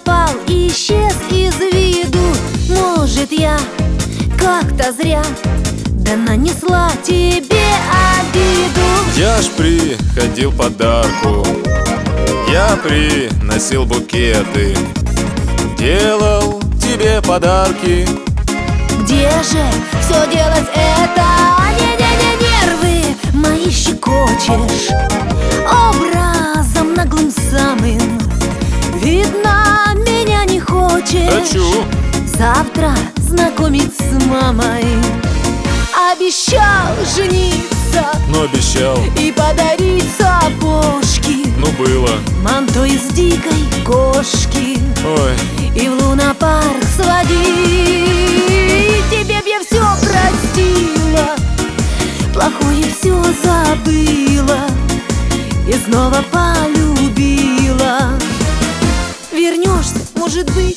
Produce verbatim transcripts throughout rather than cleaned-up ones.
пропал, исчез из виду. Может, я как-то зря да нанесла тебе обиду. Я ж приходил подарку, я приносил букеты, делал тебе подарки. Где же все делать это? Не-не-не, нервы мои щекочешь образом наглым самым. Видно, меня не хочешь. Хочу Завтра знакомить с мамой. Обещал жениться, но обещал, и подарить сапожки, ну было. манто из дикой кошки, Ой, и в лунопарк сводить. Тебе б я все простила, плохое все забыла и снова полюбила. Вернешься, может быть?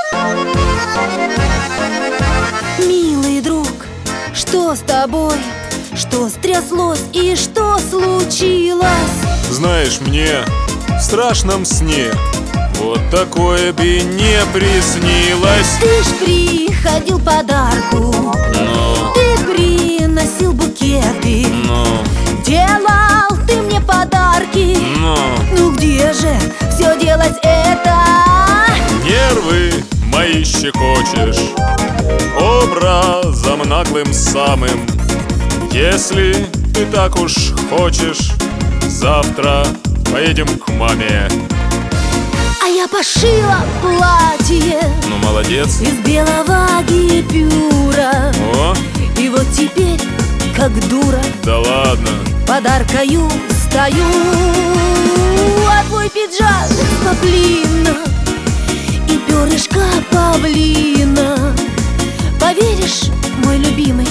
Милый друг, что с тобой? Что стряслось и что случилось? знаешь, мне в страшном сне вот такое бы не приснилось. Ты ж приходил подарку, Но, ты приносил букеты, но, делал ты мне подарки. но Ну где же все делать это? нервы мои щекочешь образом наглым самым. Если ты так уж хочешь, завтра поедем к маме. А я пошила платье Ну, молодец. из белого гипюра, О, и вот теперь, как дура, да ладно. подаркою стою. А твой пиджак с поплина и перышко павлина, поверишь, мой любимый,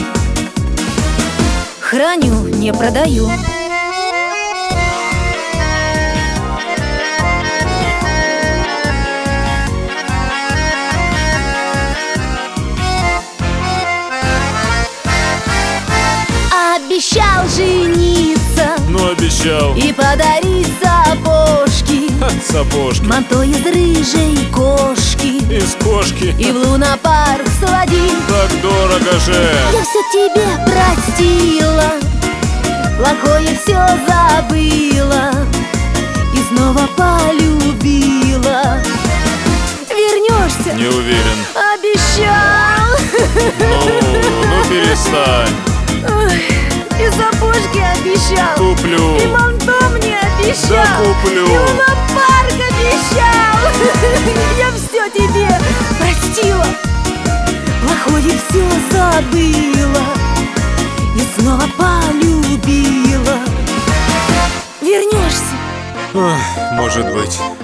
храню, не продаю. Обещал жениться Ну, обещал. и подарить сапожки, Ха, сапожки манто из рыжей кошки, из кошки. и в лунопарк сводить. Так дорого же. Я все тебе простила, плохое все забыла и снова полюбила. Вернешься? Не уверен. Обещал. Ну, ну перестань. Ой, и сапожки обещал, Куплю. и манто мне обещал, Да куплю. и лунопарк обещал. Я все тебе простила, плохое все забыла и снова полюбила. Вернешься? Ах, может быть.